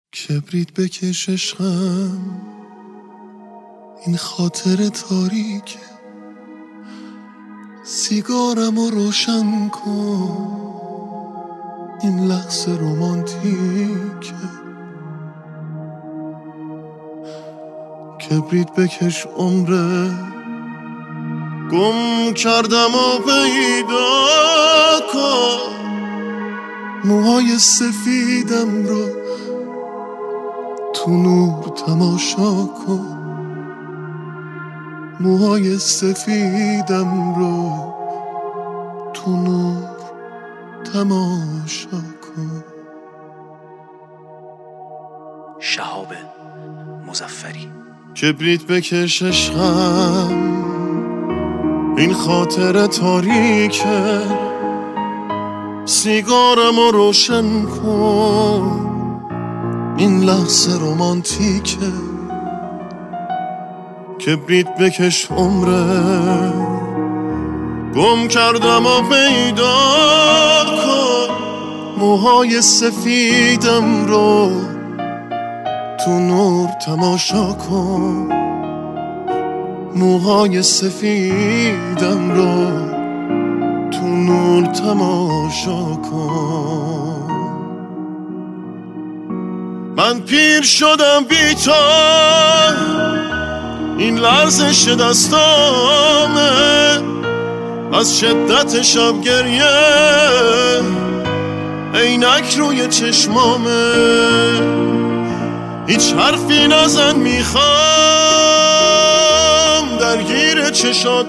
کبریت بکش عشقم، این خاطر تاریکه. سیگارمو روشن کن، این لحظه رومانتیکه. کبریت بکش عمره، گم کردم و پیدا کن. موهای سفیدم رو تو نور تماشا کن. موهای سفیدم رو تو نور تماشا کن. شهاب مظفری. کبریت بکش عشقم، این خاطر تاریکه. سیگارمو روشن کن، این لحظه رومانتیکه. کبریت بکش عمره، گم کردم و پیدا کن. موهای سفیدم رو تو نور تماشا کن. موهای سفیدم رو تو نور تماشا کن. من پیر شدم بی تو، این لرزش دستامه از شدت شب گریه. عینک روی چشمامه، هیچ حرفی نزن، میخوام درگیر چشات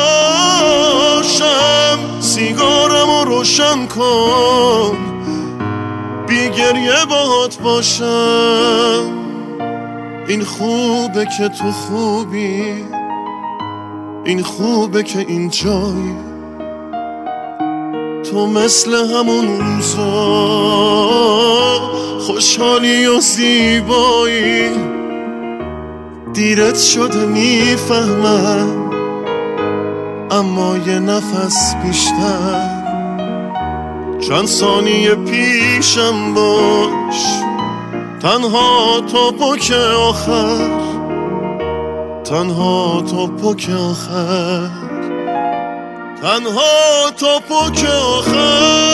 باشم. سیگارمو روشن کن، بی گریه باهات باشم. این خوبه که تو خوبی، این خوبه که این جایی. تو مثل همون روزا خوشحالی و زیبایی. دیرت شده میفهمم، اما یه نفس بیشتر. چند ثانیه پیشم باش، تنها تا پک آخر. تنها تا پک آخر. تنها تا پک آخر.